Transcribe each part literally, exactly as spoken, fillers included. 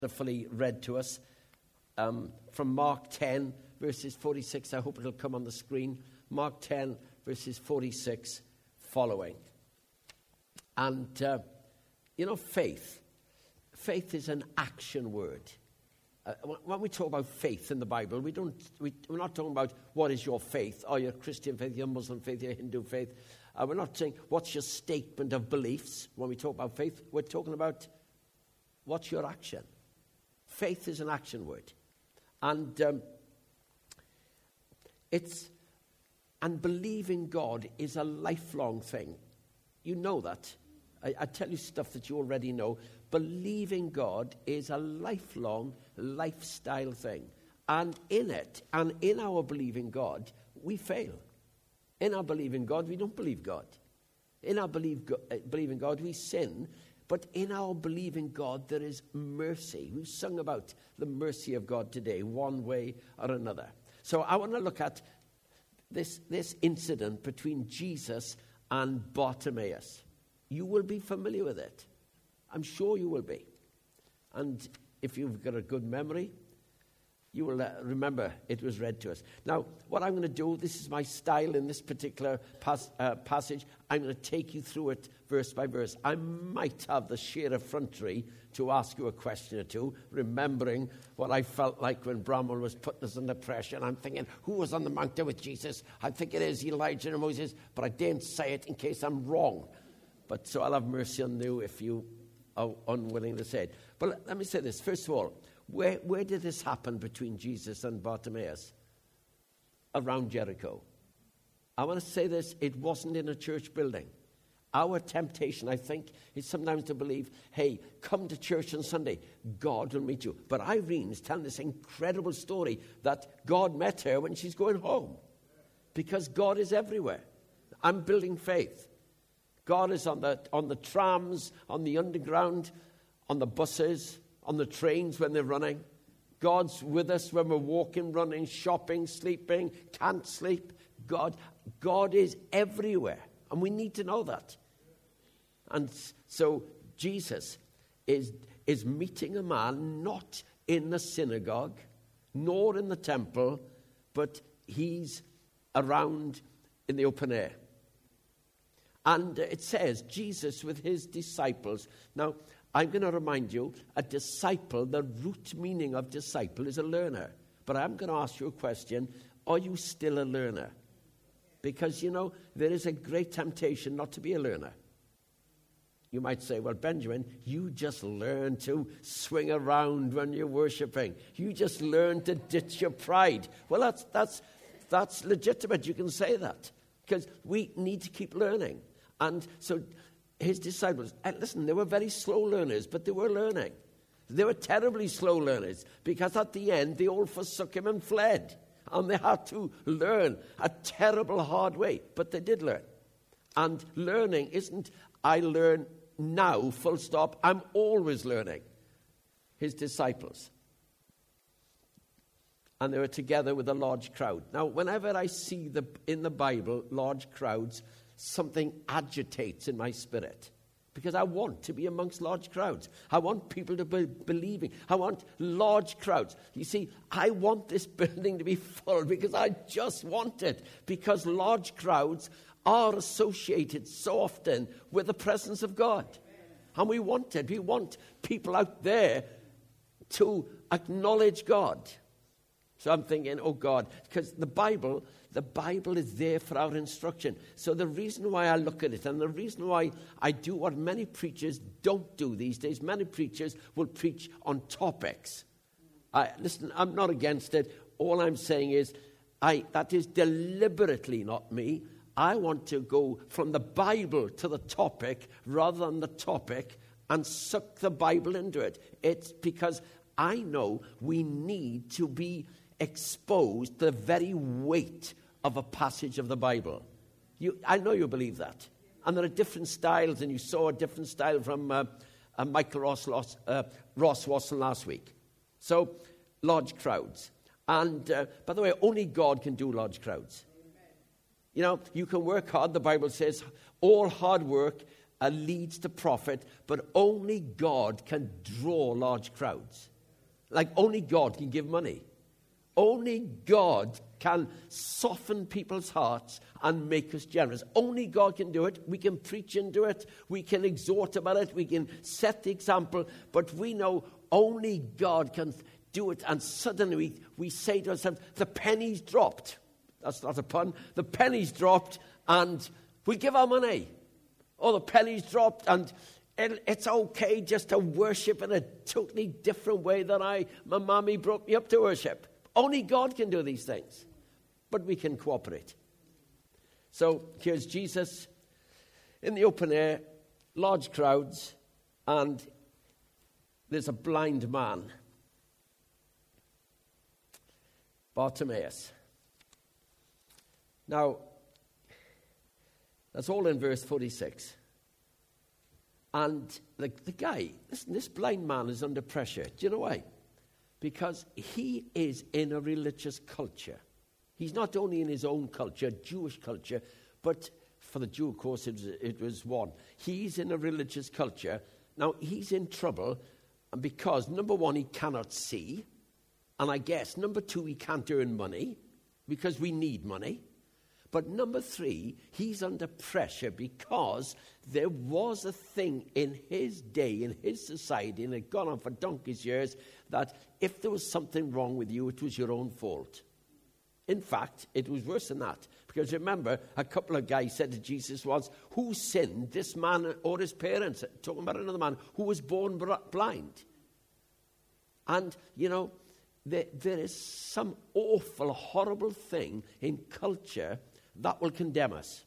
wonderfully read to us um, from Mark ten, verses forty-six. I hope it'll come on the screen. Mark ten, verses forty-six following. And, uh, you know, faith. Faith is an action word. Uh, when we talk about faith in the Bible, we don't, we, we're not talking about what is your faith, or your Christian faith, your Muslim faith, your Hindu faith. Uh, we're not saying what's your statement of beliefs. When we talk about faith, we're talking about what's your action. Faith is an action word. And um, it's, and believing God is a lifelong thing. You know that. I, I tell you stuff that you already know. Believing God is a lifelong lifestyle thing. And in it, and in our believing God, we fail. In our believing God, we don't believe God. In our believe go- uh, believing God, we sin. But in our believing God, there is mercy. We've sung about the mercy of God today, one way or another. So I want to look at this, this incident between Jesus and Bartimaeus. You will be familiar with it. I'm sure you will be. And if you've got a good memory, you will uh, remember it was read to us. Now, what I'm going to do, this is my style in this particular pas- uh, passage. I'm going to take you through it verse by verse. I might have the sheer effrontery to ask you a question or two, remembering what I felt like when Bramwell was putting us under pressure. And I'm thinking, who was on the mountain with Jesus? I think it is Elijah and Moses, but I daren't say it in case I'm wrong. But so I'll have mercy on you if you are unwilling to say it. But let, let me say this. First of all, Where, where did this happen between Jesus and Bartimaeus? Around Jericho. I want to say this, it wasn't in a church building. Our temptation, I think, is sometimes to believe, hey, come to church on Sunday, God will meet you. But Irene is telling this incredible story that God met her when she's going home. Because God is everywhere. I'm building faith. God is on the on the trams, on the underground, on the buses, on the trains when they're running. God's with us when we're walking, running, shopping, sleeping, can't sleep. God, God is everywhere, and we need to know that. And so Jesus is, is meeting a man not in the synagogue, nor in the temple, but he's around in the open air. And it says, Jesus with his disciples. Now, I'm going to remind you, a disciple, the root meaning of disciple is a learner. But I'm going to ask you a question. Are you still a learner? Because, you know, there is a great temptation not to be a learner. You might say, well, Benjamin, you just learn to swing around when you're worshiping. You just learn to ditch your pride. Well, that's that's that's legitimate. You can say that. Because we need to keep learning. And so his disciples, and listen, they were very slow learners, but they were learning. They were terribly slow learners, because at the end, they all forsook him and fled. And they had to learn a terrible hard way, but they did learn. And learning isn't, I learn now, full stop. I'm always learning. His disciples. And they were together with a large crowd. Now, whenever I see the in the Bible large crowds, something agitates in my spirit, because I want to be amongst large crowds. I want people to be believing. I want large crowds. You see, I want this building to be full because I just want it, because large crowds are associated so often with the presence of God. And we want it. We want people out there to acknowledge God. So I'm thinking, oh God, because the Bible, the Bible is there for our instruction. So the reason why I look at it, and the reason why I do what many preachers don't do these days, many preachers will preach on topics. I, listen, I'm not against it. All I'm saying is, I that is deliberately not me. I want to go from the Bible to the topic rather than the topic and suck the Bible into it. It's because I know we need to be exposed to the very weight of a passage of the Bible. You, I know you believe that. And there are different styles, and you saw a different style from uh, uh, Michael Ross, uh, Ross Watson last week. So, large crowds. And, uh, by the way, only God can do large crowds. You know, you can work hard. The Bible says all hard work uh, leads to profit, but only God can draw large crowds. Like only God can give money. Only God can soften people's hearts and make us generous. Only God can do it. We can preach into it. We can exhort about it. We can set the example. But we know only God can do it. And suddenly we, we say to ourselves, the penny's dropped. That's not a pun. The penny's dropped and we give our money. Oh, the penny's dropped and it, it's okay just to worship in a totally different way than I, my mommy brought me up to worship. Only God can do these things. But we can cooperate. So here's Jesus in the open air, large crowds, and there's a blind man, Bartimaeus. Now, that's all in verse forty-six. And the, the guy, listen, this blind man is under pressure. Do you know why? Because he is in a religious culture. He's not only in his own culture, Jewish culture, but for the Jew, of course, it was, it was one. He's in a religious culture. Now, he's in trouble because, number one, he cannot see. And I guess, number two, he can't earn money because we need money. But number three, he's under pressure because there was a thing in his day, in his society, and it had gone on for donkey's years, that if there was something wrong with you, it was your own fault. In fact, it was worse than that. Because remember, a couple of guys said to Jesus once, who sinned, this man or his parents? Talking about another man who was born blind. And, you know, there, there is some awful, horrible thing in culture that will condemn us.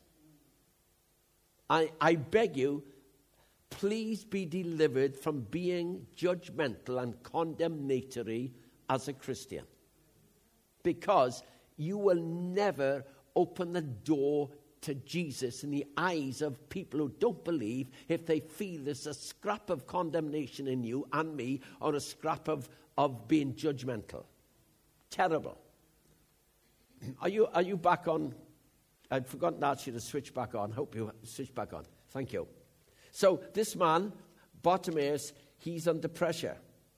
I, I beg you, please be delivered from being judgmental and condemnatory as a Christian. Because you will never open the door to Jesus in the eyes of people who don't believe if they feel there's a scrap of condemnation in you and me, or a scrap of, of being judgmental. Terrible. Are you, are you back on? I'd forgotten to ask you to switch back on. Hope you switch back on. Thank you. So this man, Bartimaeus, he's under pressure.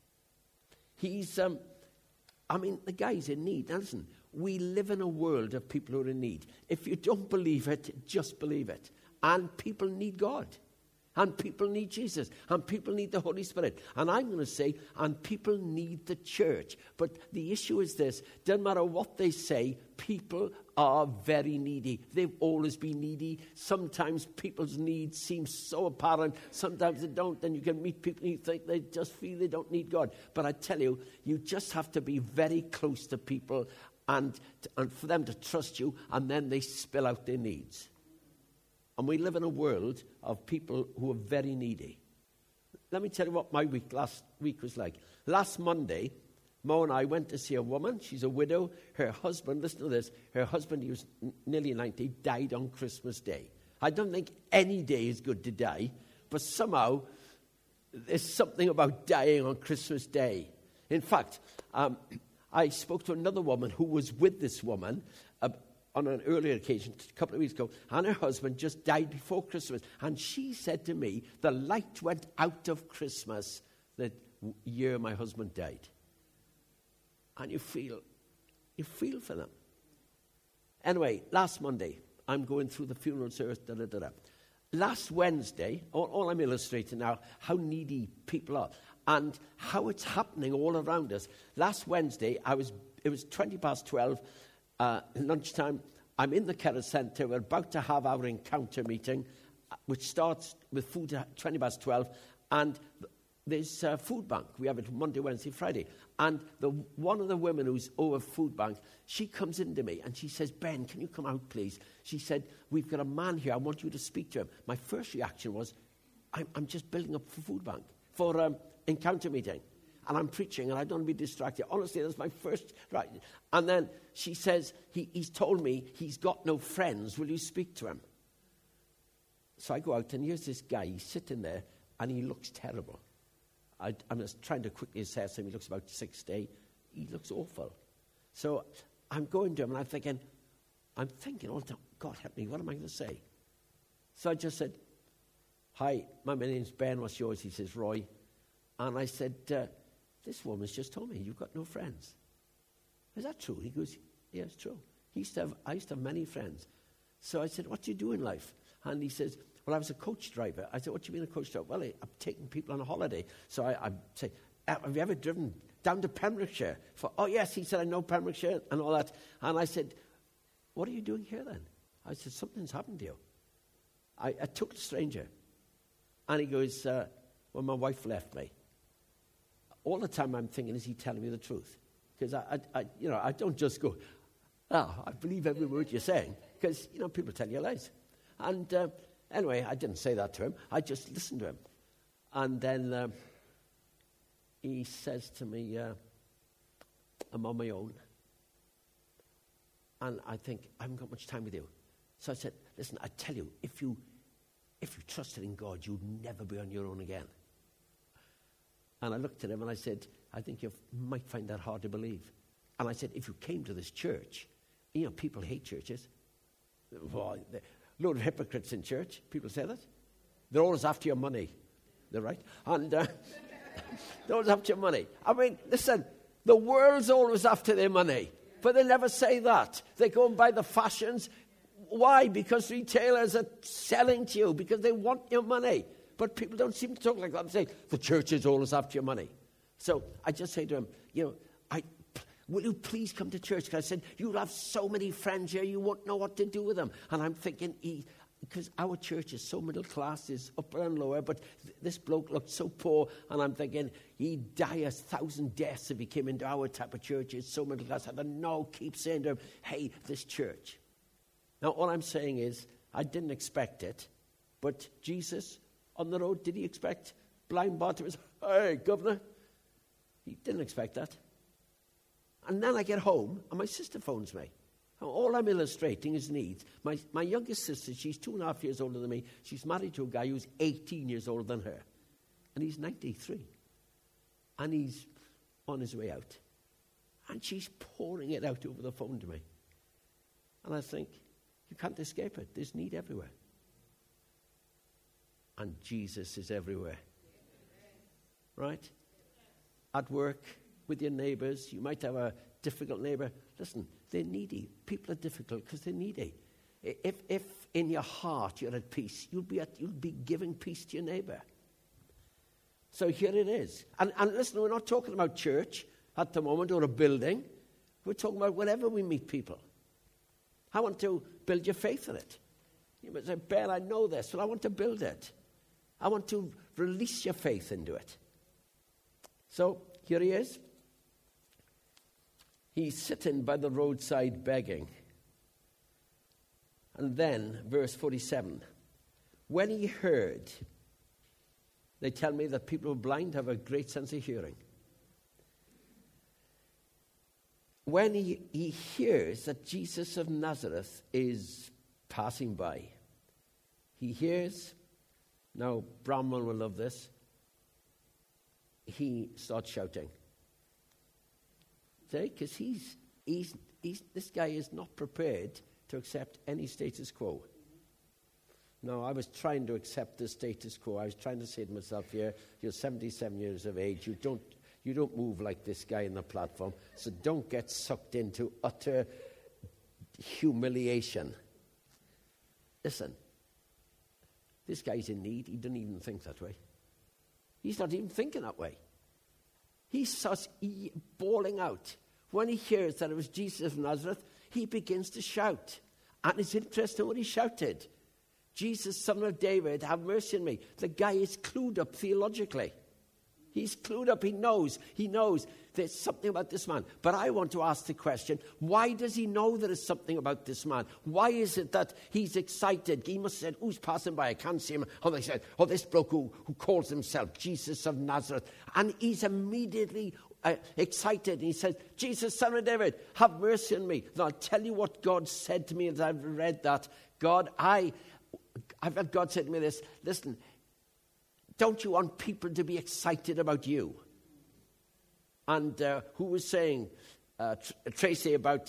He's, um, I mean, the guy's in need. Now listen, we live in a world of people who are in need. If you don't believe it, just believe it. And people need God. And people need Jesus. And people need the Holy Spirit. And I'm going to say, and people need the church. But the issue is this. Doesn't matter what they say, people are very needy. They've always been needy. Sometimes people's needs seem so apparent. Sometimes they don't. Then you can meet people and you think they just feel they don't need God. But I tell you, you just have to be very close to people and, and for them to trust you, and then they spill out their needs. And we live in a world of people who are very needy. Let me tell you what my week last week was like. Last Monday, Mo and I went to see a woman. She's a widow. Her husband, listen to this, her husband, he was n- nearly ninety, died on Christmas Day. I don't think any day is good to die, but somehow there's something about dying on Christmas Day. In fact, um, I spoke to another woman who was with this woman uh, on an earlier occasion, a couple of weeks ago, and her husband just died before Christmas. And she said to me, the light went out of Christmas the year my husband died. And you feel, you feel for them. Anyway, last Monday, I'm going through the funeral service, da da da da. Last Wednesday, all, all I'm illustrating now, how needy people are and how it's happening all around us. Last Wednesday, I was it was twenty past twelve, uh, lunchtime. I'm in the Kerr Centre. We're about to have our encounter meeting, which starts with food at twenty past twelve, and there's a food bank. We have it Monday, Wednesday, Friday. And the one of the women who's over food bank, she comes into me and she says, Ben, can you come out, please? She said, we've got a man here. I want you to speak to him. My first reaction was, I'm, I'm just building up for food bank, for um, encounter meeting. And I'm preaching and I don't want to be distracted. Honestly, that's my first, right. And then she says, he, he's told me he's got no friends. Will you speak to him? So I go out and here's this guy. He's sitting there and he looks terrible. I, I'm just trying to quickly assess him. He looks about sixty. He looks awful. So I'm going to him and I'm thinking, I'm thinking all the time, God help me, what am I going to say? So I just said, hi, my name's Ben, what's yours? He says, Roy. And I said, uh, this woman's just told me you've got no friends. Is that true? He goes, yeah, it's true. He used to have, I used to have many friends. So I said, what do you do in life? And he says, well, I was a coach driver. I said, what do you mean a coach driver? Well, I, I'm taking people on a holiday. So I, I say, have you ever driven down to Pembrokeshire? For, oh, yes. He said, I know Pembrokeshire and all that. And I said, what are you doing here then? I said, something's happened to you. I, I took the stranger. And he goes, uh, well, my wife left me. All the time I'm thinking, is he telling me the truth? Because I, I, I, you know, I don't just go, oh, I believe every word you're saying. Because, you know, people tell you lies. And uh, anyway, I didn't say that to him. I just listened to him. And then uh, he says to me, uh, I'm on my own. And I think, I haven't got much time with you. So I said, listen, I tell you, if you if you trusted in God, you'd never be on your own again. And I looked at him and I said, I think you might find that hard to believe. And I said, if you came to this church, you know, people hate churches. Well, a load of hypocrites in church. People say that. They're always after your money. They're right. And uh, they're always after your money. I mean, listen, the world's always after their money. But they never say that. They go and buy the fashions. Why? Because retailers are selling to you, because they want your money. But people don't seem to talk like that. They say, the church is always after your money. So I just say to him, you know, I, will you please come to church? Because I said, you'll have so many friends here, you won't know what to do with them. And I'm thinking, he, because our church is so middle class, is upper and lower, but th- this bloke looked so poor, and I'm thinking, he'd die a thousand deaths if he came into our type of church. It's so middle class. I thought, no, keep saying to him, hey, this church. Now, all I'm saying is, I didn't expect it, but Jesus, on the road, did he expect blind Bartimaeus? Hey, governor. He didn't expect that. And then I get home, and my sister phones me. All I'm illustrating is needs. My, my youngest sister, she's two and a half years older than me. She's married to a guy who's eighteen years older than her. And he's ninety-three. And he's on his way out. And she's pouring it out over the phone to me. And I think, you can't escape it. There's need everywhere. And Jesus is everywhere. Right? At work, with your neighbors, you might have a difficult neighbor. Listen, they're needy. People are difficult because they're needy. If, if in your heart you're at peace, you'll be, at, you'll be giving peace to your neighbor. So here it is. And, and listen, we're not talking about church at the moment or a building. We're talking about wherever we meet people. I want to build your faith in it. You might say, Ben, I know this. Well, I want to build it. I want to release your faith into it. So, here he is. He's sitting by the roadside begging. And then, verse forty-seven. When he heard, they tell me that people who are blind have a great sense of hearing. When he, he hears that Jesus of Nazareth is passing by, he hears, now Bramwell will love this, he starts shouting. See, because he's, he's, he's, this guy is not prepared to accept any status quo. No, I was trying to accept the status quo. I was trying to say to myself here, you're seventy-seven years of age, you don't You don't move like this guy in the platform, so don't get sucked into utter humiliation. Listen, this guy's in need. He doesn't even think that way. He's not even thinking that way. He starts bawling out. When he hears that it was Jesus of Nazareth, he begins to shout. And it's interesting what he shouted. Jesus, son of David, have mercy on me. The guy is clued up theologically. He's clued up. He knows. He knows there's something about this man. But I want to ask the question, why does he know there is something about this man? Why is it that he's excited? He must have said, who's passing by? I can't see him. Oh, they said, oh, this bloke who, who calls himself Jesus of Nazareth. And he's immediately uh, excited. And he says, Jesus, son of David, have mercy on me. And I'll tell you what God said to me as I've read that. God, I, I've had God said to me this, listen, don't you want people to be excited about you? And uh, who was saying, uh, Tr- Tracy, about,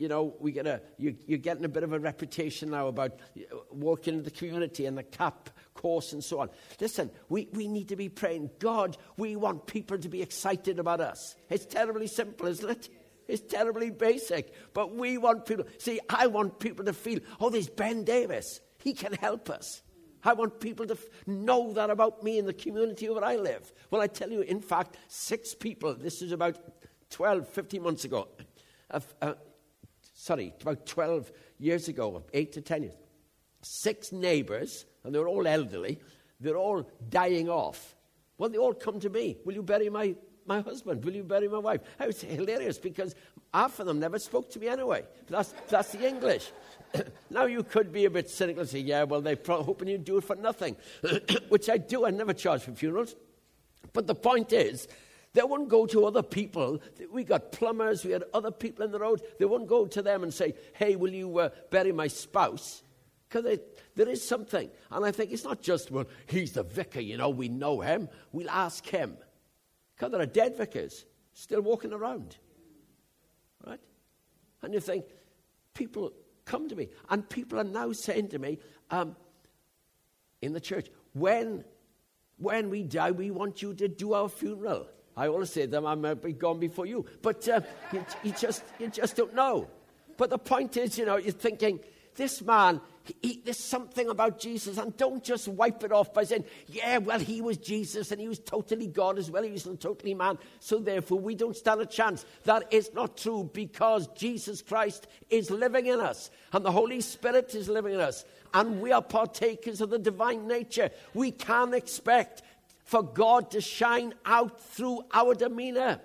you know, we get a, you, you're getting a bit of a reputation now about working in the community and the C A P course and so on. Listen, we, we need to be praying, God, we want people to be excited about us. It's terribly simple, isn't it? It's terribly basic. But we want people, see, I want people to feel, oh, there's Ben Davis. He can help us. I want people to f- know that about me in the community where I live. Well, I tell you, in fact, six people, this is about twelve, fifteen months ago, uh, uh, sorry, about twelve years ago, eight to ten years, six neighbors, and they're all elderly, they're all dying off. Well, they all come to me, will you bury my, my husband? Will you bury my wife? It was hilarious because half of them never spoke to me anyway. That's, that's the English. Now you could be a bit cynical and say, yeah, well, they're pro- hoping you do it for nothing, which I do. I never charge for funerals. But the point is, they wouldn't go to other people. We got plumbers, we had other people in the road. They wouldn't go to them and say, hey, will you uh, bury my spouse? Because there is something. And I think it's not just, well, he's the vicar, you know, we know him. We'll ask him. Because there are dead vicars still walking around. Right? And you think, people come to me. And people are now saying to me, um, in the church, when, when we die, we want you to do our funeral. I always say to them, I might be gone before you. But uh, you, you, just, you just don't know. But the point is, you know, you're thinking, this man, he, he, there's something about Jesus. And don't just wipe it off by saying, yeah, well, he was Jesus and he was totally God as well. He was totally man. So therefore, we don't stand a chance. That is not true because Jesus Christ is living in us. And the Holy Spirit is living in us. And we are partakers of the divine nature. We can expect for God to shine out through our demeanor.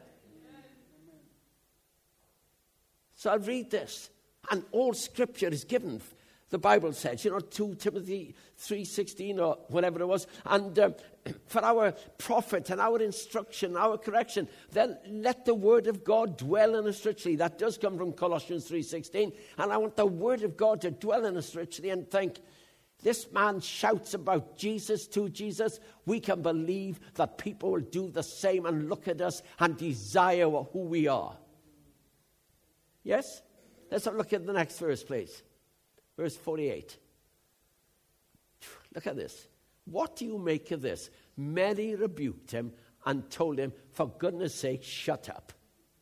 So I read this. And all Scripture is given, the Bible says, you know, Second Timothy three sixteen or whatever it was. And um, for our profit and our instruction, our correction, then let the Word of God dwell in us richly. That does come from Colossians three sixteen. And I want the Word of God to dwell in us richly and think, this man shouts about Jesus to Jesus. We can believe that people will do the same and look at us and desire who we are. Yes? Let's have a look at the next verse, please. Verse forty-eight. Look at this. What do you make of this? Many rebuked him and told him, for goodness sake, shut up.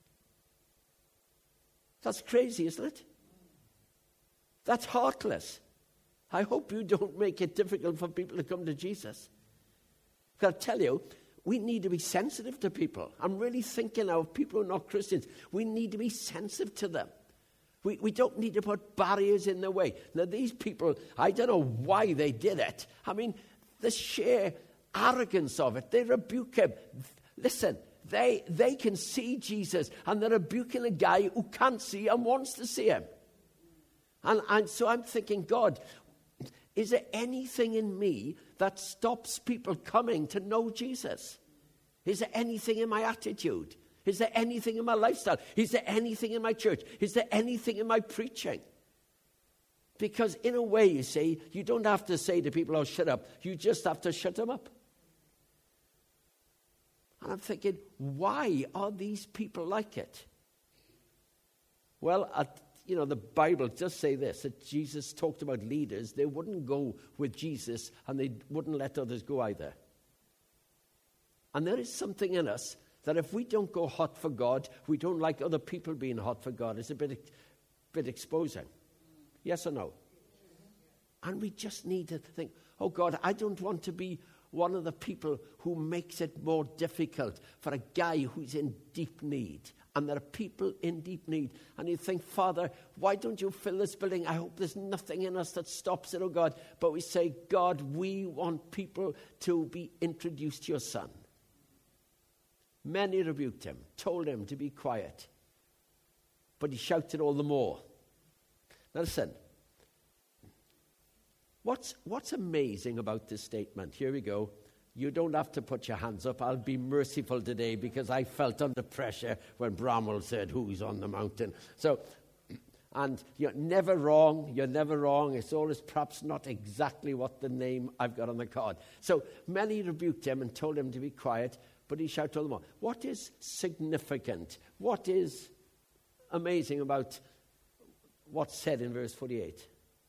That's crazy, isn't it? That's heartless. I hope you don't make it difficult for people to come to Jesus. Because I tell you, we need to be sensitive to people. I'm really thinking now of people who are not Christians. We need to be sensitive to them. We, we don't need to put barriers in their way. Now, these people, I don't know why they did it. I mean, the sheer arrogance of it. They rebuke him. Listen, they, they can see Jesus, and they're rebuking a guy who can't see and wants to see him. And, and so I'm thinking, God, is there anything in me that stops people coming to know Jesus? Is there anything in my attitude? Is there anything in my lifestyle? Is there anything in my church? Is there anything in my preaching? Because in a way, you see, you don't have to say to people, oh, shut up. You just have to shut them up. And I'm thinking, why are these people like it? Well, at, you know, the Bible does say this, that Jesus talked about leaders. They wouldn't go with Jesus and they wouldn't let others go either. And there is something in us that if we don't go hot for God, we don't like other people being hot for God. It's a bit, bit exposing. Yes or no? And we just need to think, oh God, I don't want to be one of the people who makes it more difficult for a guy who's in deep need. And there are people in deep need. And you think, Father, why don't you fill this building? I hope there's nothing in us that stops it, oh God. But we say, God, we want people to be introduced to your Son. Many rebuked him, told him to be quiet. But he shouted all the more. Now listen, what's, what's amazing about this statement? Here we go. You don't have to put your hands up. I'll be merciful today because I felt under pressure when Bramwell said, who's on the mountain? So, and you're never wrong. You're never wrong. It's always perhaps not exactly what the name I've got on the card. So many rebuked him and told him to be quiet. But he shouted all the more. What is significant? What is amazing about what's said in verse forty-eight?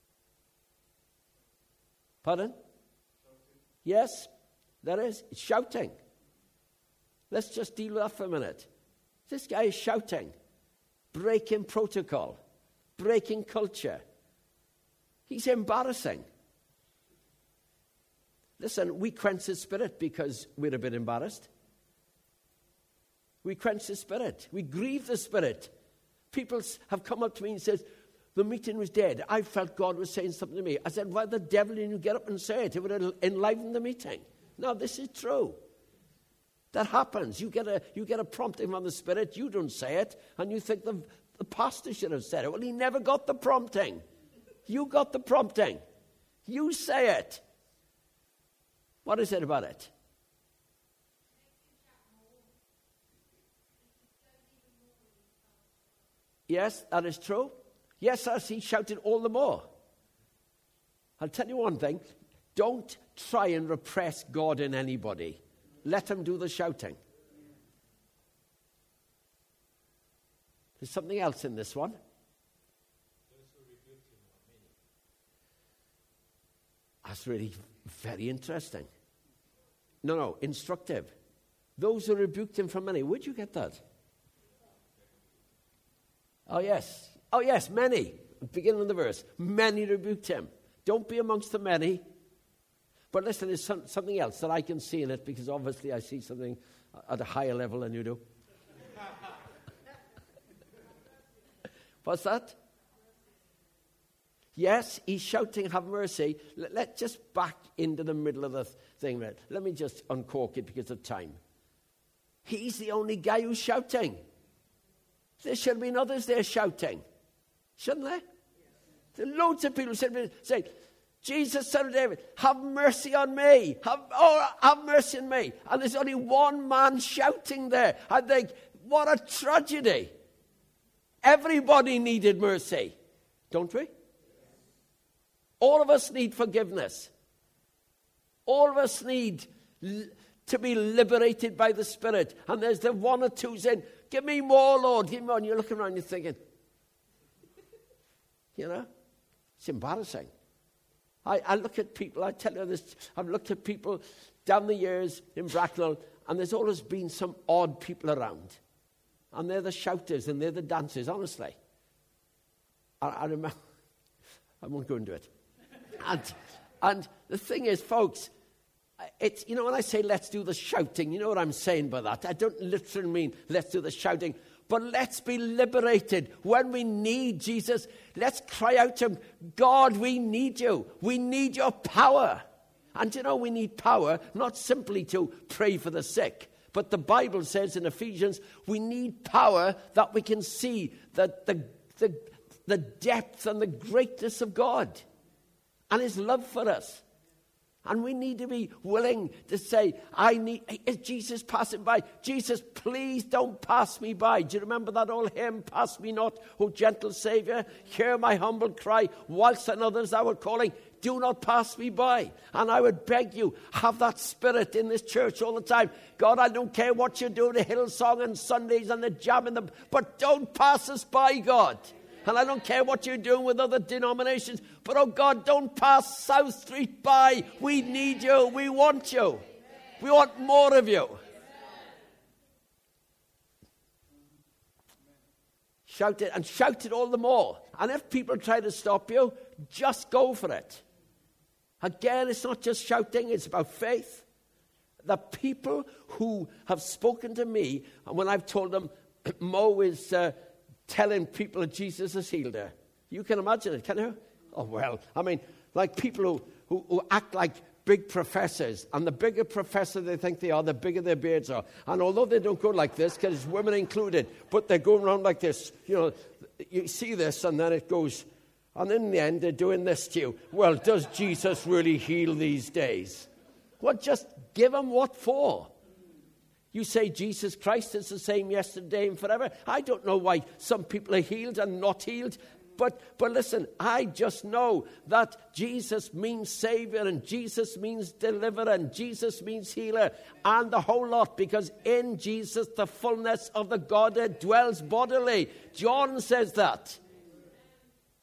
Pardon? Yes, there is. It's shouting. Let's just deal with that for a minute. This guy is shouting, breaking protocol, breaking culture. He's embarrassing. Listen, we quench his spirit because we're a bit embarrassed. We quench the spirit. We grieve the spirit. People have come up to me and said, the meeting was dead. I felt God was saying something to me. I said, why the devil didn't you get up and say it? It would enliven the meeting. No, this is true. That happens. You get a you get a prompting from the Spirit, you don't say it, and you think the, the pastor should have said it. Well, he never got the prompting. You got the prompting. You say it. What is it about it? Yes, that is true. Yes, as he shouted all the more. I'll tell you one thing. Don't try and repress God in anybody. Let him do the shouting. There's something else in this one. That's really very interesting. No, no, instructive. Those who rebuked him for many. Where'd you get that? Oh, yes. Oh, yes, many. Beginning of the verse. Many rebuked him. Don't be amongst the many. But listen, there's some, something else that I can see in it, because obviously I see something at a higher level than you do. What's that? Yes, he's shouting, have mercy. Let, let's just back into the middle of the thing. Let me just uncork it because of time. He's the only guy who's shouting. There should have been others there shouting. Shouldn't there? There are loads of people saying, Jesus, son of David, have mercy on me. Have, oh, have mercy on me. And there's only one man shouting there. I think, what a tragedy. Everybody needed mercy. Don't we? All of us need forgiveness. All of us need l- to be liberated by the Spirit. And there's the one or two saying, give me more, Lord, give me more. And you're looking around, you're thinking, you know, it's embarrassing. I, I look at people, I tell you this, I've looked at people down the years in Bracknell, and there's always been some odd people around. And they're the shouters and they're the dancers, honestly. I, I remember, I won't go into it. And, and the thing is, folks, it's, you know, when I say let's do the shouting, you know what I'm saying by that? I don't literally mean let's do the shouting, but let's be liberated when we need Jesus. Let's cry out to him, God, we need you. We need your power. And you know, we need power not simply to pray for the sick, but the Bible says in Ephesians, we need power that we can see the, the, the, the depth and the greatness of God and his love for us. And we need to be willing to say, I need, is Jesus passing by? Jesus, please don't pass me by. Do you remember that old hymn, Pass Me Not, O Gentle Saviour? Hear my humble cry, whilst and others I were calling, do not pass me by. And I would beg you, have that spirit in this church all the time. God, I don't care what you do, the Hillsong and Sundays and the jam in the, but don't pass us by, God. And I don't care what you're doing with other denominations, but oh God, don't pass South Street by. We need you. We want you. We want more of you. Shout it, and shout it all the more. And if people try to stop you, just go for it. Again, it's not just shouting, it's about faith. The people who have spoken to me, and when I've told them, Mo is uh, telling people that Jesus has healed her. You can imagine it, can you? Oh, well, I mean, like people who, who, who act like big professors, and the bigger professor they think they are, the bigger their beards are. And although they don't go like this, because it's women included, but they're going around like this. You know, you see this, and then it goes, and in the end, they're doing this to you. Well, does Jesus really heal these days? Well, just give them what for. You say Jesus Christ is the same yesterday and forever. I don't know why some people are healed and not healed. But, but listen, I just know that Jesus means Savior and Jesus means Deliverer and Jesus means Healer and the whole lot, because in Jesus the fullness of the Godhead dwells bodily. John says that.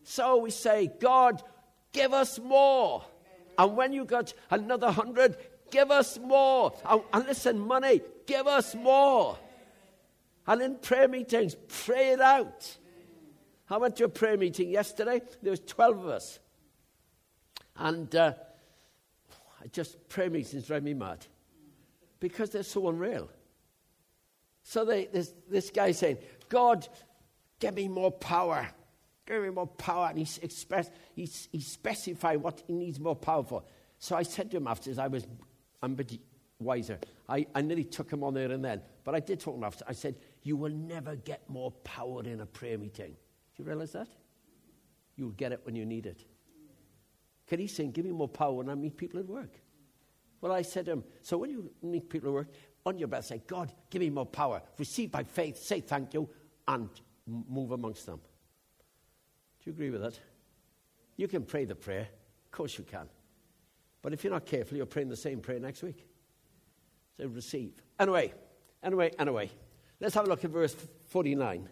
So we say, God, give us more. And when you got another hundred, give us more. And, and listen, money, give us more. And in prayer meetings, pray it out. I went to a prayer meeting yesterday. There was twelve of us. And uh, just prayer meetings drive me mad. Because they're so unreal. So they, this, this guy saying, God, give me more power. Give me more power. And he, express, he, he specified what he needs more power for. So I said to him after this, I was, I'm a bit wiser. I, I nearly took him on there and then. But I did talk to him after. I said, you will never get more power in a prayer meeting. Do you realize that? You'll get it when you need it. Can he saying, give me more power when I meet people at work? Well, I said to him, so when you meet people at work, on your breath, say, God, give me more power. Receive by faith, say thank you, and move amongst them. Do you agree with that? You can pray the prayer. Of course you can. But if you're not careful, you're praying the same prayer next week. So receive. Anyway, anyway, anyway. Let's have a look at verse forty-nine.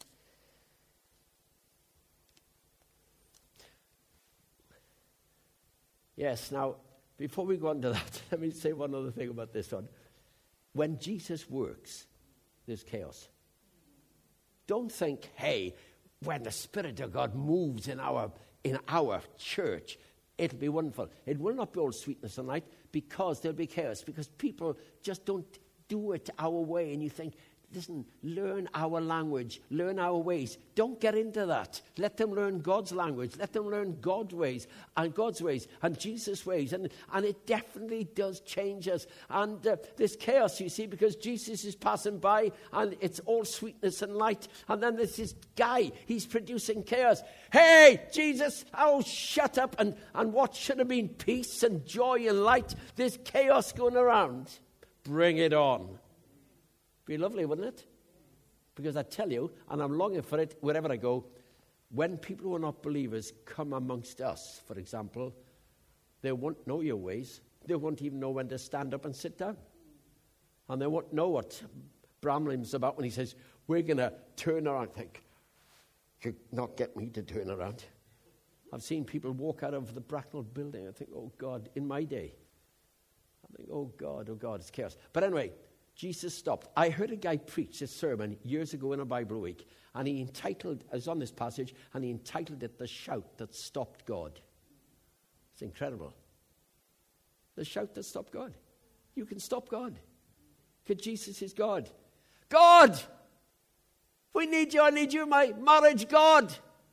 Yes, now, before we go on to that, let me say one other thing about this one. When Jesus works, there's chaos. Don't think, hey, when the Spirit of God moves in our in our church, it'll be wonderful. It will not be all sweetness and light because there'll be chaos, because people just don't do it our way. And you think, listen, learn our language, learn our ways. Don't get into that. Let them learn God's language. Let them learn God's ways and God's ways and Jesus' ways. And, and it definitely does change us. And uh, there's chaos, you see, because Jesus is passing by and it's all sweetness and light. And then there's this guy, he's producing chaos. Hey, Jesus, oh, shut up. And, and what should have been peace and joy and light, there's chaos going around. Bring it on. Be lovely, wouldn't it? Because I tell you, and I'm longing for it wherever I go, when people who are not believers come amongst us, for example, they won't know your ways. They won't even know when to stand up and sit down. And they won't know what Bramlin's about when he says, we're going to turn around. I think, you not get me to turn around. I've seen people walk out of the Bracknell building. I think, oh, God, in my day. I think, oh, God, oh, God, it's chaos. But anyway, Jesus stopped. I heard a guy preach a sermon years ago in a Bible week, and he entitled, I was on this passage, and he entitled it, The Shout That Stopped God. It's incredible. The shout that stopped God. You can stop God. Because Jesus is God. God! We need you. I need you in my marriage, God.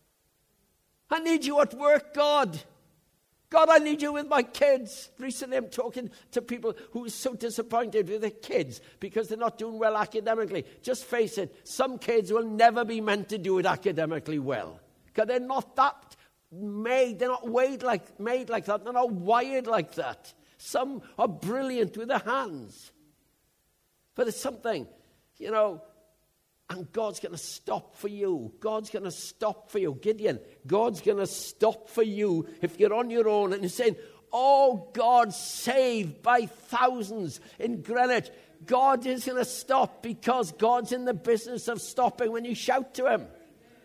I need you at work, God. God, I need you with my kids. Recently I'm talking to people who are so disappointed with their kids because they're not doing well academically. Just face it, some kids will never be meant to do it academically well. Because they're not that made, they're not made like, made like that, they're not wired like that. Some are brilliant with their hands. But it's something, you know, and God's going to stop for you. God's going to stop for you. Gideon, God's going to stop for you if you're on your own and you're saying, oh, God, saved by thousands in Greenwich. God is going to stop because God's in the business of stopping when you shout to him.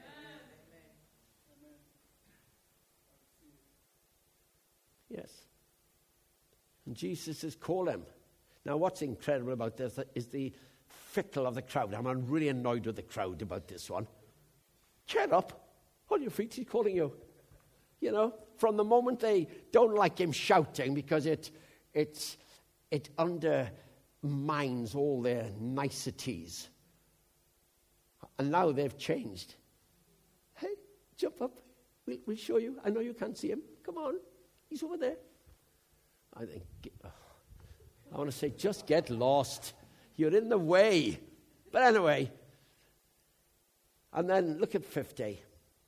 Yes. And Jesus is calling. Now, what's incredible about this is the fickle of the crowd. I'm really annoyed with the crowd about this one. Get up. On your feet, he's calling you. You know, from the moment they don't like him shouting because it, it, it undermines all their niceties. And now they've changed. Hey, jump up. We'll, we'll show you. I know you can't see him. Come on. He's over there. I think, oh, I want to say, just get lost. You're in the way. But anyway, and then look at fifty.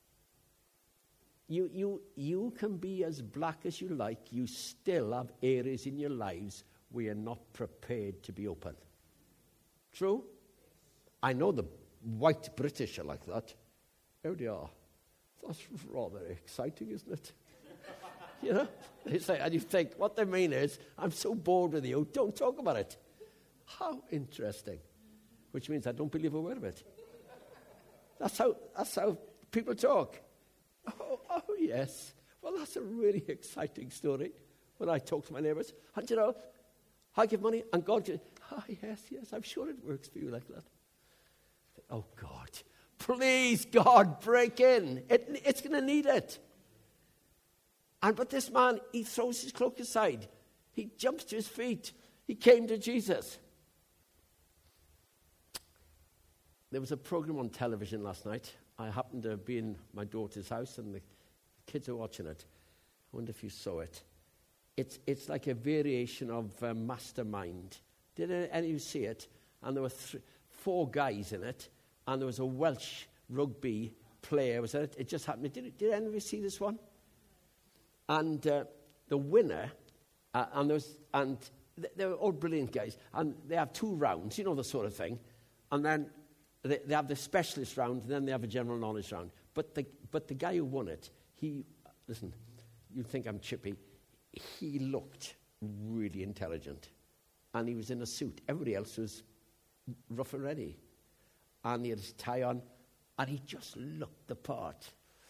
You, you, you can be as black as you like. You still have areas in your lives where you're not prepared to be open. True? I know the white British are like that. Oh dear. That's rather exciting, isn't it? You know? It's like, and you think, what they mean is, I'm so bored with you, don't talk about it. How interesting. Which means I don't believe a word of it. That's how, that's how people talk. Oh, oh, yes. Well, that's a really exciting story when I talk to my neighbours. And you know, I give money and God gives. Oh, yes, yes, I'm sure it works for you like that. Oh, God. Please, God, break in. It, it's going to need it. And but this man, he throws his cloak aside. He jumps to his feet. He came to Jesus. There was a program on television last night. I happened to be in my daughter's house and the kids are watching it. I wonder if you saw it. It's it's like a variation of uh, Mastermind. Did any of you see it? And there were th- four guys in it, and there was a Welsh rugby player. Was it? It just happened. Did, did any of you see this one? And uh, the winner, uh, and there was, and th- they were all brilliant guys. And they have two rounds, you know, the sort of thing. And then they, they have the specialist round, and then they have a general knowledge round. But the but the guy who won it, he listen. You think I'm chippy? He looked really intelligent. And he was in a suit. Everybody else was rough and ready. And he had his tie on. And he just looked the part.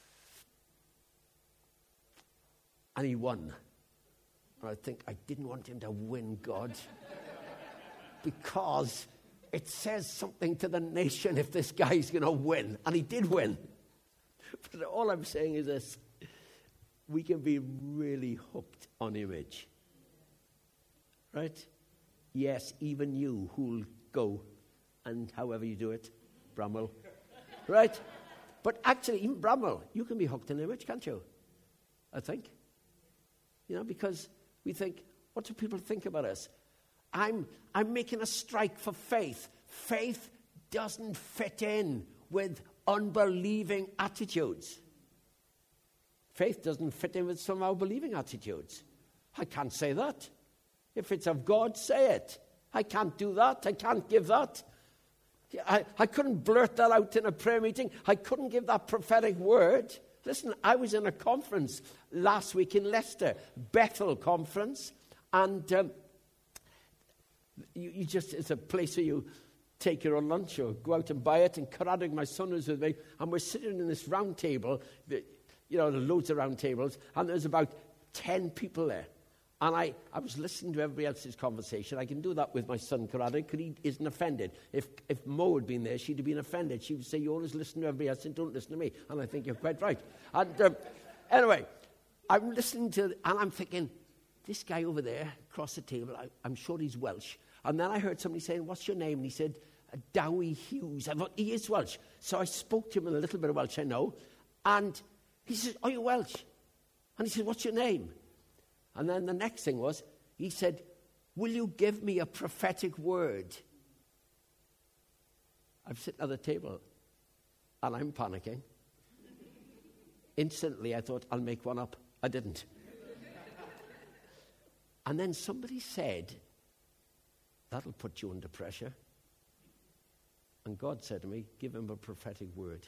And he won. And I think, I didn't want him to win, God. Because it says something to the nation if this guy's going to win. And he did win. But all I'm saying is this. We can be really hooked on image. Right? Yes, even you who'll go, and however you do it, Bramwell. Right? But actually, even Bramwell, you can be hooked on image, can't you? I think. You know, because we think, what do people think about us? I'm, I'm making a strike for faith. Faith doesn't fit in with unbelieving attitudes. Faith doesn't fit in with some of our believing attitudes. I can't say that. If it's of God, say it. I can't do that. I can't give that. I, I couldn't blurt that out in a prayer meeting. I couldn't give that prophetic word. Listen, I was in a conference last week in Leicester, Bethel Conference, and um, you, you just, it's a place where you take your own lunch or go out and buy it, and Caradig, my son, was with me, and we're sitting in this round table, you know, there are loads of round tables, and there's about ten people there. And I, I was listening to everybody else's conversation. I can do that with my son, Caradig, because he isn't offended. If if Mo had been there, she'd have been offended. She would say, you always listen to everybody else and don't listen to me. And I think you're quite right. And um, anyway, I'm listening to, and I'm thinking, this guy over there across the table, I, I'm sure he's Welsh. And then I heard somebody saying, what's your name? And he said, Dowie Hughes. I thought, he is Welsh. So I spoke to him in a little bit of Welsh, I know. And he said, are you Welsh? And he said, what's your name? And then the next thing was, he said, will you give me a prophetic word? I'm sitting at the table, and I'm panicking. Instantly, I thought, I'll make one up. I didn't. And then somebody said, that'll put you under pressure. And God said to me, give him a prophetic word.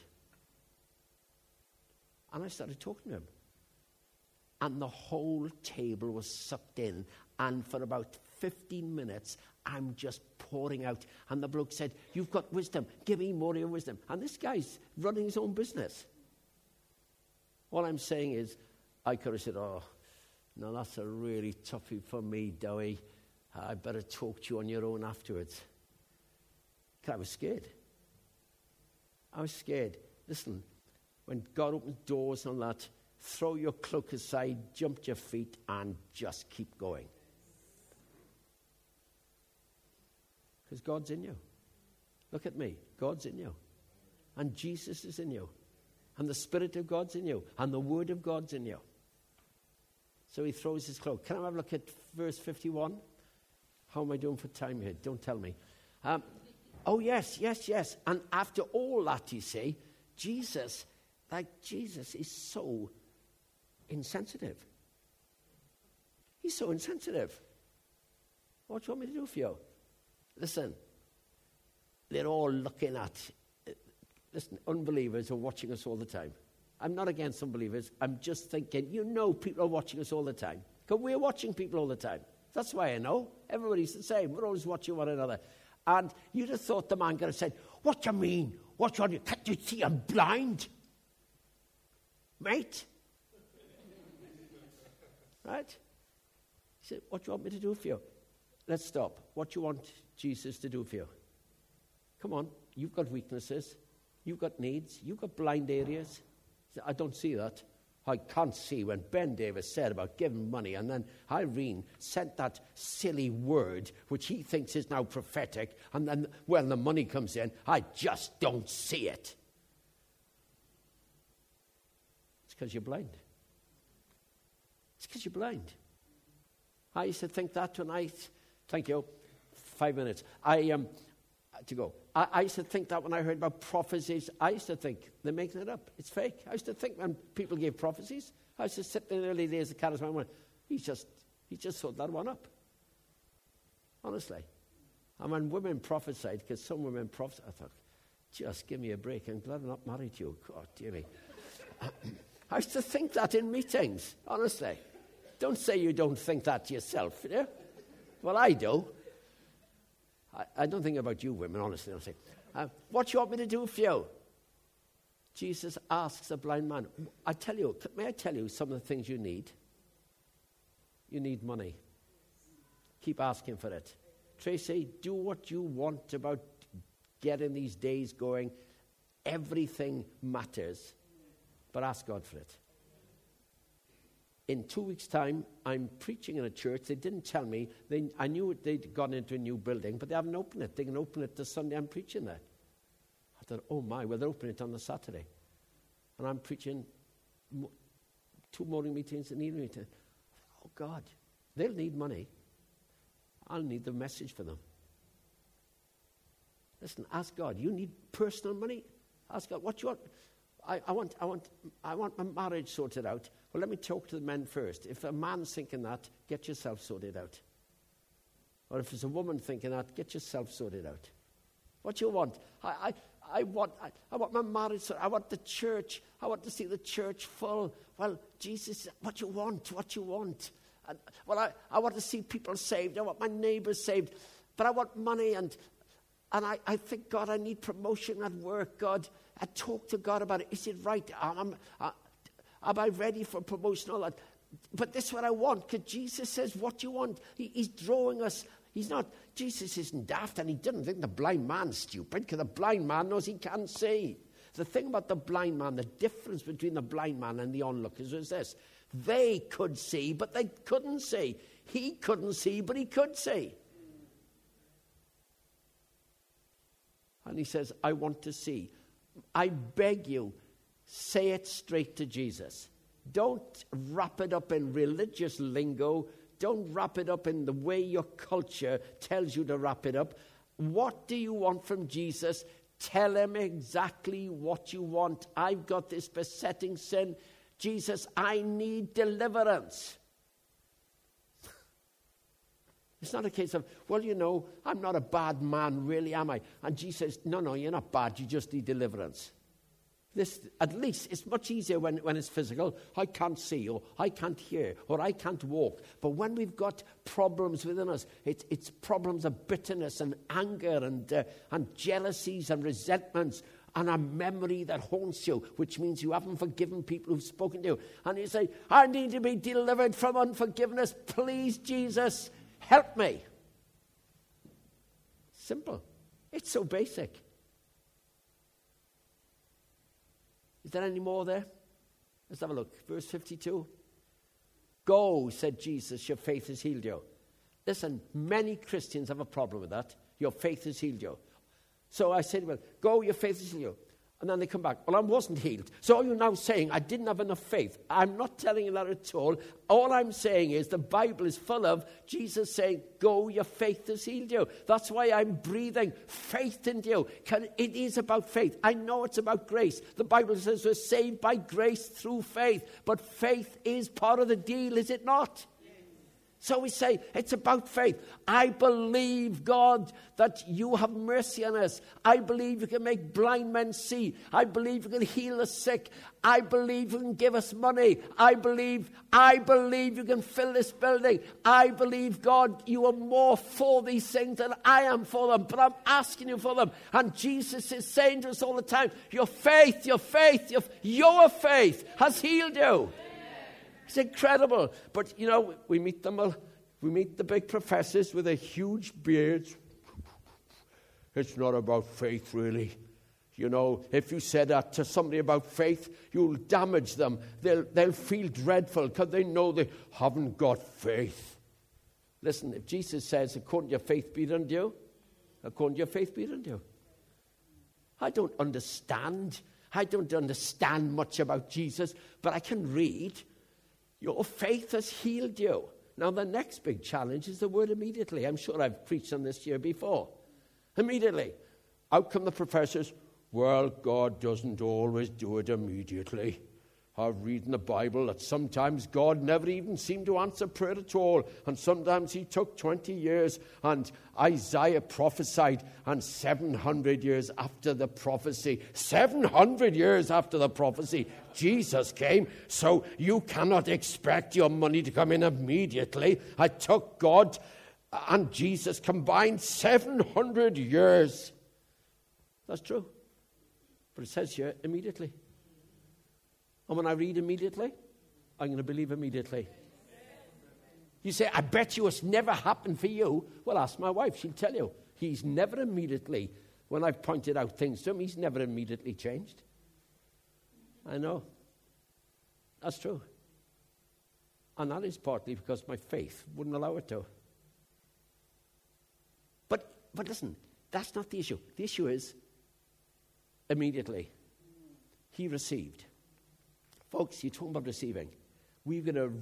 And I started talking to him. And the whole table was sucked in. And for about fifteen minutes, I'm just pouring out. And the bloke said, you've got wisdom. Give me more of your wisdom. And this guy's running his own business. All I'm saying is, I could have said, oh, no, that's a really toughie for me, Dowie. I better talk to you on your own afterwards. I was scared. I was scared. Listen, when God opens doors on that, throw your cloak aside, jump to your feet, and just keep going. Because God's in you. Look at me. God's in you. And Jesus is in you. And the Spirit of God's in you. And the Word of God's in you. So he throws his cloak. Can I have a look at verse fifty-one? How am I doing for time here? Don't tell me. Um, oh, yes, yes, yes. And after all that, you see, Jesus, like Jesus is so insensitive. He's so insensitive. What do you want me to do for you? Listen, they're all looking at, uh, listen, unbelievers are watching us all the time. I'm not against unbelievers. I'm just thinking, you know people are watching us all the time. Because we're watching people all the time. That's why I know. Everybody's the same. We're always watching one another. And you'd have thought the man could have said, what do you mean? What do you, can't you see I'm blind? mate. Right? He said, what do you want me to do for you? Let's stop. What do you want Jesus to do for you? Come on, you've got weaknesses. You've got needs. You've got blind areas. He said, I don't see that. I can't see when Ben Davis said about giving money, and then Irene sent that silly word, which he thinks is now prophetic, and then when the money comes in, I just don't see it. It's because you're blind. It's because you're blind. I used to think that when I, thank you, five minutes. I, um, to go. I, I used to think that when I heard about prophecies, I used to think they're making it up. It's fake. I used to think when people gave prophecies, I used to sit in the early days of charisma and went, he's just, he just thought that one up. Honestly. And when women prophesied, because some women prophesied, I thought, just give me a break. I'm glad I'm not married to you. God, dear me. I used to think that in meetings, honestly. Don't say you don't think that yourself, you know? Well, I do. I, I don't think about you women, honestly. I'm saying, uh, what do you want me to do for you? Jesus asks a blind man, I tell you, may I tell you some of the things you need? You need money. Keep asking for it. Tracy, do what you want about getting these days going. Everything matters. But ask God for it. In two weeks' time, I'm preaching in a church. They didn't tell me. They, I knew they'd gone into a new building, but they haven't opened it. They can open it the Sunday I'm preaching there. I thought, oh my, well, they're opening it on the Saturday. And I'm preaching mo- two morning meetings and evening meetings. Oh, God, they'll need money. I'll need the message for them. Listen, ask God. You need personal money? Ask God, what do you want? I, I want, I want, I want my marriage sorted out. Well, let me talk to the men first. If a man's thinking that, get yourself sorted out. Or if it's a woman thinking that, get yourself sorted out. What do you want? I, I, I want, I, I want my marriage sorted. I want the church. I want to see the church full. Well, Jesus, what you want? What you want? And, well, I, I want to see people saved. I want my neighbors saved. But I want money, and and I, I think, God, I need promotion at work. God, I talk to God about it. Is it right? Am, am, am I ready for promotion? All that. But this is what I want, because Jesus says, what do you want? He, he's drawing us. He's not, Jesus isn't daft, and he didn't think the blind man's stupid, because the blind man knows he can't see. The thing about the blind man, the difference between the blind man and the onlookers was this. They could see, but they couldn't see. He couldn't see, but he could see. And he says, I want to see. I beg you, say it straight to Jesus. Don't wrap it up in religious lingo. Don't wrap it up in the way your culture tells you to wrap it up. What do you want from Jesus? Tell him exactly what you want. I've got this besetting sin. Jesus, I need deliverance. It's not a case of, well, you know, I'm not a bad man, really, am I? And Jesus says, no, no, you're not bad. You just need deliverance. This, at least, it's much easier when, when it's physical. I can't see, or I can't hear, or I can't walk. But when we've got problems within us, it's, it's problems of bitterness and anger and, uh, and jealousies and resentments and a memory that haunts you, which means you haven't forgiven people who've spoken to you. And you say, I need to be delivered from unforgiveness. Please, Jesus, help me. Simple. It's so basic. Is there any more there? Let's have a look. Verse fifty-two. Go, said Jesus, your faith has healed you. Listen, many Christians have a problem with that. Your faith has healed you. So I said, well, go, your faith has healed you. And then they come back, well, I wasn't healed. So are you now saying I didn't have enough faith? I'm not telling you that at all. All I'm saying is the Bible is full of Jesus saying, go, your faith has healed you. That's why I'm breathing faith into you. It is about faith. I know it's about grace. The Bible says we're saved by grace through faith. But faith is part of the deal, is it not? Yes. So we say, it's about faith. I believe, God, that you have mercy on us. I believe you can make blind men see. I believe you can heal the sick. I believe you can give us money. I believe, I believe you can fill this building. I believe, God, you are more for these things than I am for them. But I'm asking you for them. And Jesus is saying to us all the time, your faith, your faith, your, your faith has healed you. It's incredible. But, you know, we meet them, we meet the big professors with their huge beards. It's not about faith, really. You know, if you said that to somebody about faith, you'll damage them. They'll, they'll feel dreadful because they know they haven't got faith. Listen, if Jesus says, according to your faith be it unto you, according to your faith be it unto you. I don't understand. I don't understand much about Jesus, but I can read. Your faith has healed you. Now, the next big challenge is the word immediately. I'm sure I've preached on this here before. Immediately. Out come the professors. Well, God doesn't always do it immediately. I've read in the Bible that sometimes God never even seemed to answer prayer at all. And sometimes he took twenty years. And Isaiah prophesied. And seven hundred years after the prophecy, seven hundred years after the prophecy, Jesus came. So you cannot expect your money to come in immediately. I took God and Jesus combined seven hundred years. That's true. But it says here, immediately. And when I read immediately, I'm going to believe immediately. You say, I bet you it's never happened for you. Well, ask my wife. She'll tell you. He's never immediately, when I've pointed out things to him, he's never immediately changed. I know. That's true. And that is partly because my faith wouldn't allow it to. But, but listen, that's not the issue. The issue is, immediately, he received. Folks, you're talking about receiving. We're going to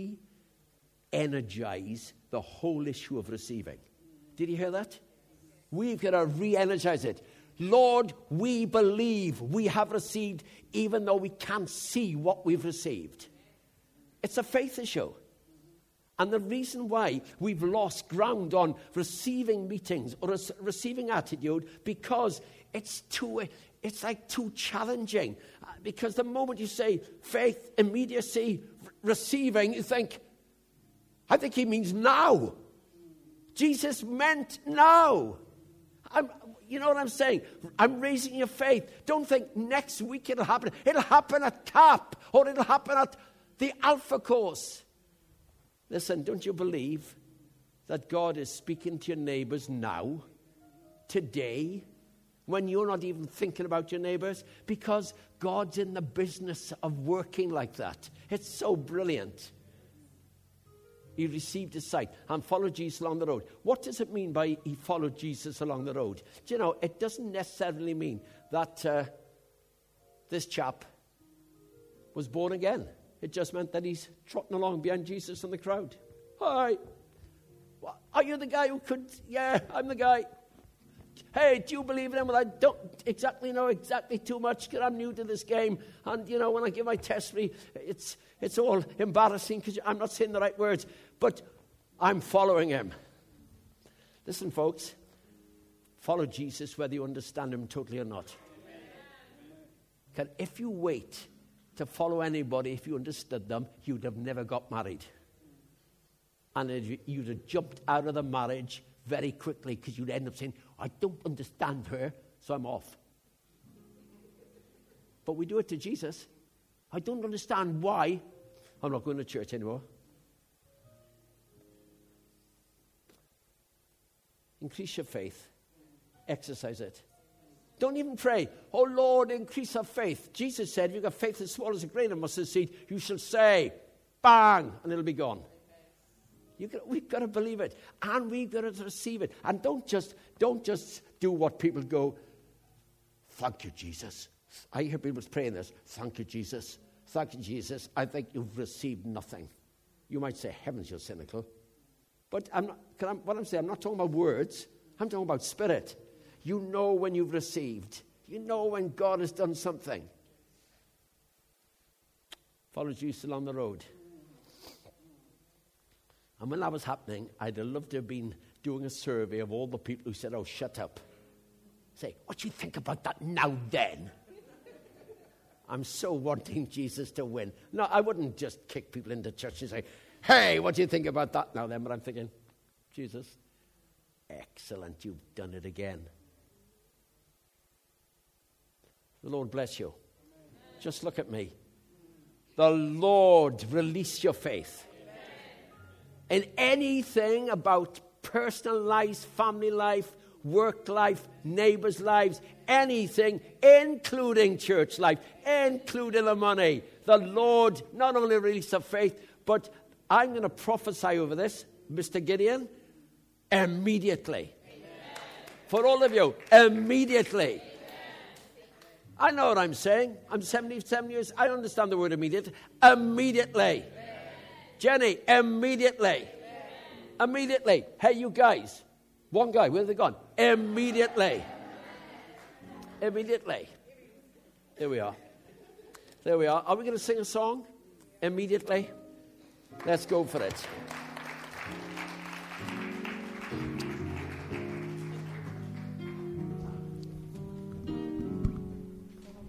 re-energize the whole issue of receiving. Did you hear that? We're going to re-energize it. Lord, we believe we have received even though we can't see what we've received. It's a faith issue. And the reason why we've lost ground on receiving meetings or a receiving attitude, because it's too, it's like too challenging. Because the moment you say faith, immediacy, receiving, you think, I think he means now. Jesus meant now. I'm, you know what I'm saying? I'm raising your faith. Don't think next week it'll happen. It'll happen at C A P or it'll happen at the Alpha course. Listen, don't you believe that God is speaking to your neighbors now, today, when you're not even thinking about your neighbors? Because God's in the business of working like that. It's so brilliant. He received his sight and followed Jesus along the road. What does it mean by he followed Jesus along the road? Do you know, it doesn't necessarily mean that uh, this chap was born again. It just meant that he's trotting along behind Jesus in the crowd. Hi. Are you the guy who could... Yeah, I'm the guy. Hey, do you believe in him? Well, I don't exactly know exactly too much because I'm new to this game. And, you know, when I give my testimony, it's, it's all embarrassing because I'm not saying the right words. But I'm following him. Listen, folks. Follow Jesus whether you understand him totally or not. Because if you wait to follow anybody, if you understood them, you'd have never got married. And you'd have jumped out of the marriage very quickly because you'd end up saying, I don't understand her, so I'm off. But we do it to Jesus. I don't understand why. I'm not going to church anymore. Increase your faith. Exercise it. Don't even pray, oh Lord, increase our faith. Jesus said, if you've got faith as small as a grain of mustard seed, you shall say, bang, and it'll be gone. You got, we've got to believe it, and we've got to receive it. And don't just, don't just do what people go, thank you, Jesus. I hear people praying this, thank you, Jesus. Thank you, Jesus. I think you've received nothing. You might say, heavens, you're cynical. But I'm not, can I, what I'm saying, I'm not talking about words. I'm talking about spirit. You know when you've received. You know when God has done something. Follow Jesus along the road. And when that was happening, I'd have loved to have been doing a survey of all the people who said, oh, shut up. Say, what do you think about that now then? I'm so wanting Jesus to win. No, I wouldn't just kick people into church and say, hey, what do you think about that now then? But I'm thinking, Jesus, excellent, you've done it again. The Lord bless you. Amen. Just look at me. The Lord release your faith. Amen. In anything about personal life, family life, work life, neighbors' lives, anything, including church life, including the money. The Lord not only release the faith, but I'm going to prophesy over this, Mister Gideon, immediately. Amen. For all of you, immediately. I know what I'm saying. I'm seventy-seven years. I understand the word immediate. Immediately. Amen. Jenny, immediately. Amen. Immediately. Hey, you guys. One guy, where have they gone? Immediately. Immediately. There we are. There we are. Are we going to sing a song? Immediately. Let's go for it.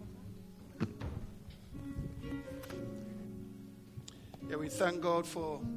Yeah, we thank God for